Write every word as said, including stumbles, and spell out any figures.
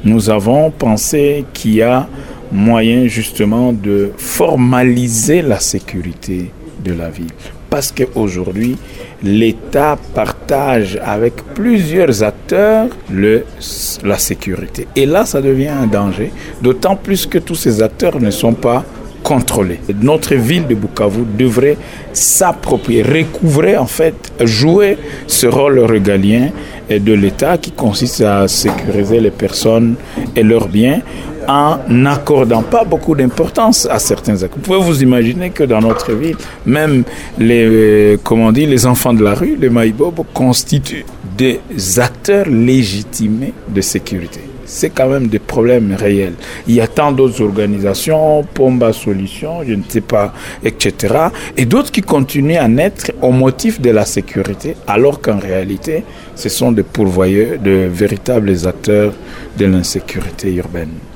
nous avons pensé qu'il y a moyen justement de formaliser la sécurité de la ville. Parce qu'aujourd'hui, l'État partage avec plusieurs acteurs le, la sécurité. Et là, ça devient un danger, d'autant plus que tous ces acteurs ne sont pas contrôlés. Notre ville de Bukavu devrait s'approprier, recouvrer en fait, jouer ce rôle régalien de l'État qui consiste à sécuriser les personnes et leurs biens en n'accordant pas beaucoup d'importance à certains actes. Vous pouvez vous imaginer que dans notre ville, même les, comment on dit, les enfants de la rue, les maïbobos, constituent des acteurs légitimés de sécurité. C'est quand même des problèmes réels. Il y a tant d'autres organisations, Pomba Solutions, je ne sais pas, et cetera, et d'autres qui continuent à naître au motif de la sécurité, alors qu'en réalité, ce sont des pourvoyeurs, de véritables acteurs de l'insécurité urbaine.